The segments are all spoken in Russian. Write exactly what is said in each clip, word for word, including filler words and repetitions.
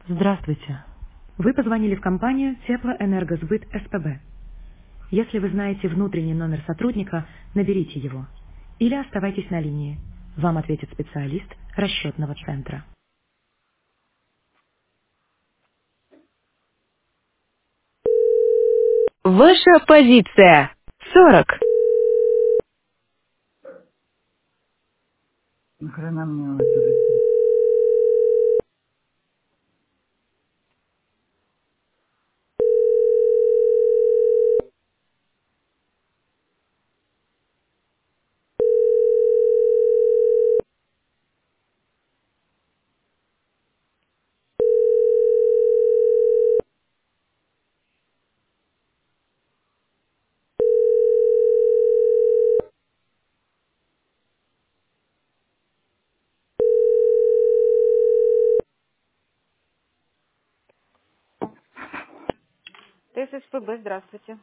Здравствуйте. Вы позвонили в компанию Теплоэнергосбыт СПБ. Если вы знаете внутренний номер сотрудника, наберите его. Или оставайтесь на линии. Вам ответит специалист расчетного центра. Ваша позиция. сорок. Нахрена мне это же? ТССПБ, здравствуйте.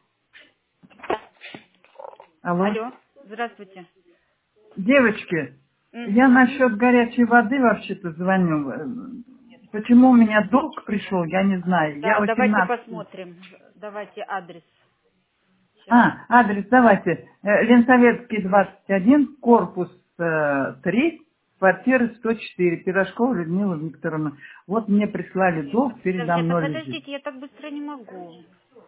Алло. Алло, здравствуйте. Девочки, я Угу. насчет горячей воды вообще-то звоню. Э, Почему у меня долг пришел, я не знаю. Я Да, давайте восемнадцать. посмотрим. Давайте адрес. Сейчас. А, адрес давайте. Э, Ленсоветский двадцать один, корпус э, три, квартира сто четыре, Пирожкова Людмила Викторовна. Вот мне прислали долг, Сейчас, передо сейчас, а мной лежит. подождите, я так быстро не могу.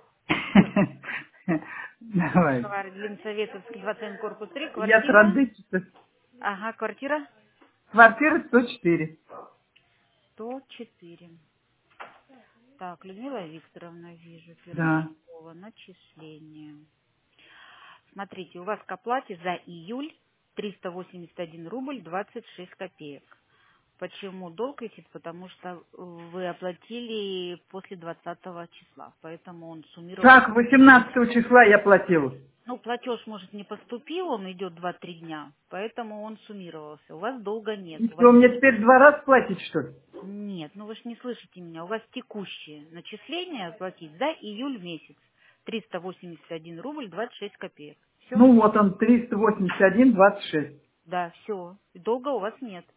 Давай. Квар- Ленсоветовский, двадцать один, корпус три, Я квартира. традычиха. Ага, квартира Квартира сто четыре. сто четыре. Так, Людмила Викторовна, вижу, Да. Пирожкова, начисление. Смотрите, у вас к оплате за июль триста восемьдесят один рубль двадцать шесть копеек. Почему долг висит? Потому что вы оплатили после двадцатого числа, поэтому он суммировался. Так, восемнадцатого числа я платила. Ну, платеж, может, не поступил, он идет два-три дня, поэтому он суммировался. У вас долга нет. И У вас что, мне есть... теперь два раза платить, что ли? Нет, ну вы же не слышите меня. У вас текущее начисление оплатить за июль месяц. триста восемьдесят один рубль двадцать шесть копеек. Все? Ну вот он, триста восемьдесят один двадцать шесть. Да, все. Долга у вас нет.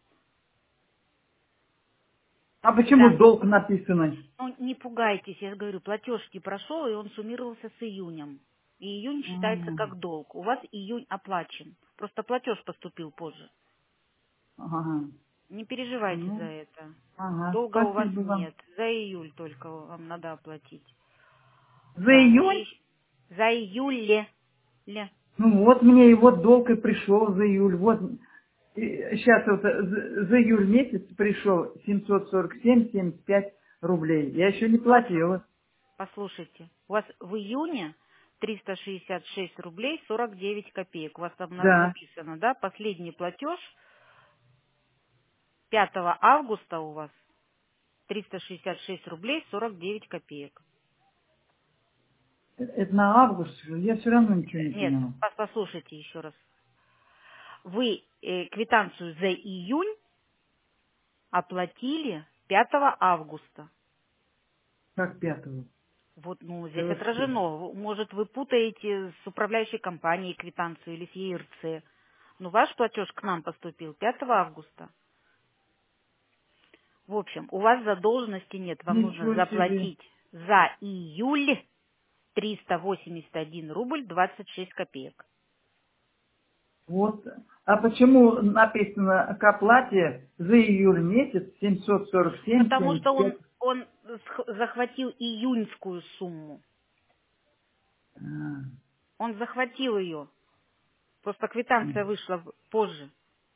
А почему Да. долг написано? Ну, не пугайтесь, я же говорю, платеж не прошел, и он суммировался с июнем. И июнь считается М, как долг. У вас июнь оплачен. Просто платеж поступил позже. Ага. Не переживайте за Ну, это. ага. Долга у вас Спасибо вам. нет. За июль только вам надо оплатить. За Да, июнь? и за июле. Ле. Ну вот мне его долг и пришел за июль. Вот сейчас вот э, за, за июль месяц пришел семьсот сорок семь семьдесят пять рублей. Я еще не Ну вот, платила. послушайте, у вас в июне триста шестьдесят шесть рублей сорок девять копеек. У вас там на- Да. написано, да? Последний платеж пятого августа у вас триста шестьдесят шесть рублей сорок девять копеек. Э, Это на август. Я все равно ничего не Э, Нет, поняла. пос- послушайте еще раз. Вы э, квитанцию за июнь оплатили пятого августа. Как пятого? Вот, ну, здесь Да вы что? отражено. В- Может, вы путаете с управляющей компанией квитанцию или с Е Р Ц. Но ваш платеж к нам поступил пятого августа. В общем, у вас задолженности нет. Вам нужно Ничего себе. заплатить за июль триста восемьдесят один рубль двадцать шесть копеек. Вот. А почему написано к оплате за июль месяц семьсот сорок семь Потому что семьдесят он, пять? он сх- захватил июньскую сумму. А, Он захватил ее. Просто квитанция м. вышла в- позже.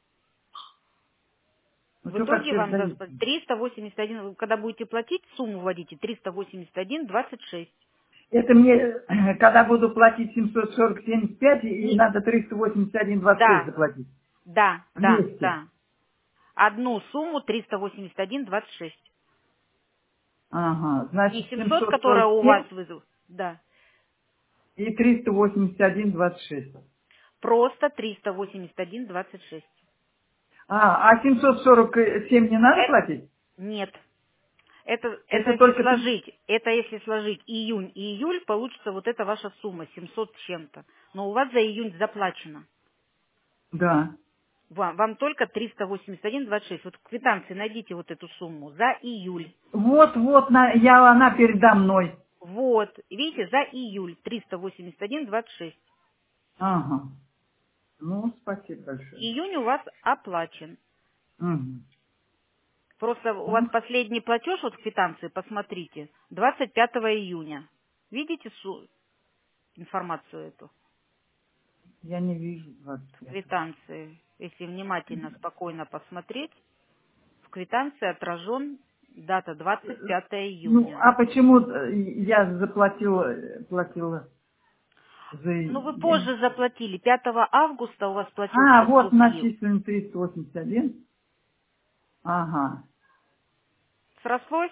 Ну В что, как итоге теперь вам дают? даст триста восемьдесят один, вы когда будете платить, сумму вводите триста восемьдесят один двадцать шесть. Это мне, э, когда буду платить семьсот сорок семьдесят пять, и Не- надо триста восемьдесят один двадцать шесть Да, заплатить. да, да, Вместе. да. Одну сумму триста восемьдесят один двадцать шесть. Ага. Не Значит, семьсот, семьсот которая сорок у вас семь вызов. Да. и триста восемьдесят один двадцать шесть. Просто триста восемьдесят один двадцать шесть. А, а семьсот сорок семь не надо Э, платить? нет. Это, это Это если только... три- сложить, это если сложить июнь и июль, получится вот эта ваша сумма, семьсот с чем-то. Но у вас за июнь заплачено. Да. Вам, вам только триста восемьдесят один двадцать шесть. Вот в квитанции найдите вот эту сумму за июль. Вот, вот, на, я, она передо мной. Вот, видите, за июль триста восемьдесят один двадцать шесть. Ага. Ну, спасибо большое. Июнь у вас оплачен. Угу. Просто у вас последний платеж, вот в квитанции, посмотрите, двадцать пятого июня. Видите су- информацию эту? Я не вижу двадцать пятого. В квитанции. Если внимательно, спокойно посмотреть, в квитанции отражен дата двадцать пятого Ну, июня. а почему я заплатила, платила за... Ну, вы позже заплатили. пятого августа у вас платеж А, вот поступил. начислен триста восемьдесят один. Ага. Срослось?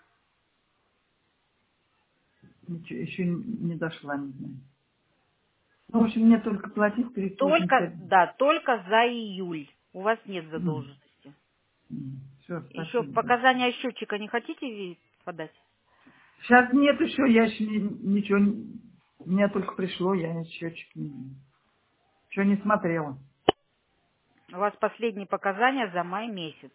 Ничего, еще не дошла, не знаю. Ну, в общем, мне только платить триста восемьдесят Только, один. да, только за июль. У вас нет задолженности. Все, Еще спасибо. показания счетчика не хотите ви- подать? Сейчас нет еще, я еще не- ничего, не- мне только пришло, я счетчик не, еще не смотрела. У вас последние показания за май месяц.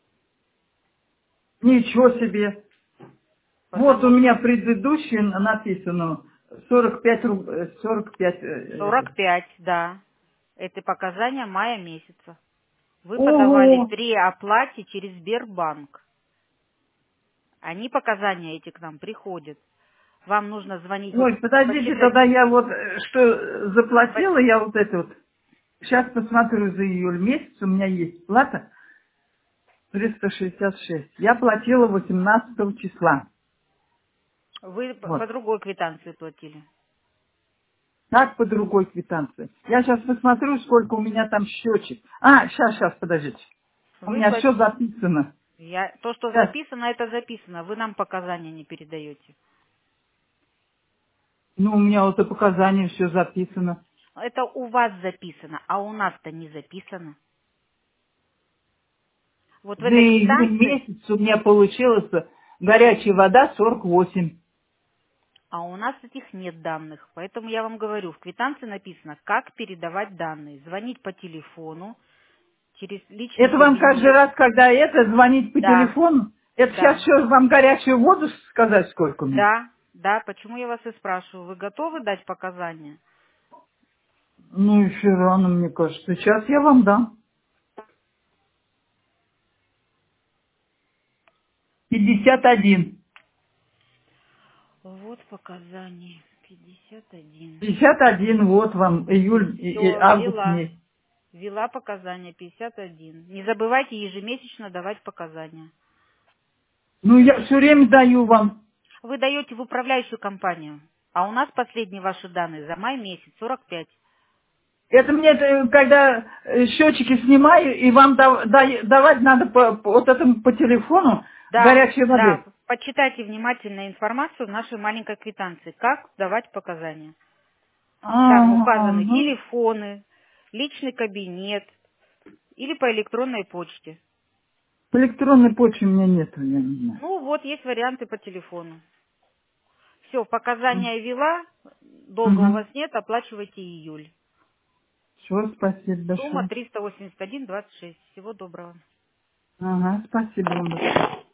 Ничего себе. Вот у Потому меня что предыдущее написано сорок пять руб... э, сорок пять. э, это. сорок пять, да. Это показания мая месяца. Вы подавали Ого! при оплате через Сбербанк. Они, показания эти, к нам приходят. Вам нужно звонить, вот Ой, подождите, почитать. тогда я вот э, что заплатила, я вот это вот. Сейчас посмотрю за июль месяц, у меня есть плата триста шестьдесят шесть. Я платила восемнадцатого числа. Вы по по Вот. другой квитанции платили. Так по другой квитанции. Я сейчас посмотрю, сколько у меня там счетчик. А, сейчас, сейчас, подождите. У Вы меня все платили. записано. Я... То, что Сейчас. записано, это записано. Вы нам показания не передаете. Ну, у меня вот и показания все записано. Это у вас записано, а у нас-то не записано. Вот в За этой июнь квитанции, месяц у меня получилось горячая вода сорок восемь. а у нас этих нет данных. Поэтому я вам говорю, в квитанции написано, как передавать данные. Звонить по телефону, через личный Это вам каждый кабинет. раз, когда это, звонить по Да, телефону? Это сейчас да, что, вам горячую воду сказать, сколько у меня? да, да. Почему я вас и спрашиваю? Вы готовы дать показания? Ну, еще рано, мне кажется. Сейчас я вам дам. пятьдесят один. Вот показания. пятьдесят один. пятьдесят один, вот вам, июль, и- и Все, август ввела. месяц. Ввела показания пятьдесят один. Не забывайте ежемесячно давать показания. Ну, я все время даю вам. Вы даете в управляющую компанию, а у нас последние ваши данные за май месяц сорок пять. Это мне, э, когда э, счетчики снимаю, и вам дав- дай- давать надо по, по вот этому по телефону Да, горячей да. воды. Почитайте внимательно информацию в нашей маленькой квитанции, как давать показания. Там указаны Ага. телефоны, личный кабинет или по электронной почте. По электронной почте у меня нету, я не знаю. Ну вот, есть варианты по телефону. Все, показания ввела, долга у Угу. вас нет, оплачивайте июль. Все, спасибо Сумма большое. триста восемьдесят один двадцать шесть. Всего доброго. Ага, спасибо вам большое.